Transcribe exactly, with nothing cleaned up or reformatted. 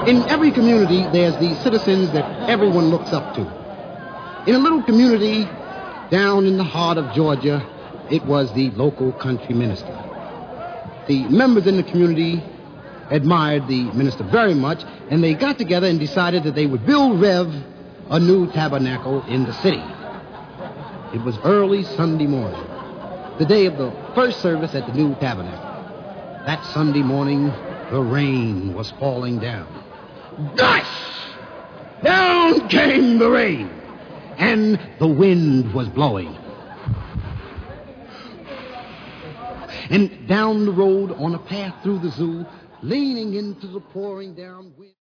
In every community, there's the citizens that everyone looks up to. In a little community down in the heart of Georgia, it was the local country minister. The members in the community admired the minister very much, and they got together and decided that they would build Rev a new tabernacle in the city. It was early Sunday morning, the day of the first service at the new tabernacle. That Sunday morning, the rain was falling down. Gush! Down came the rain, and the wind was blowing. And down the road on a path through the zoo, leaning into the pouring down wind...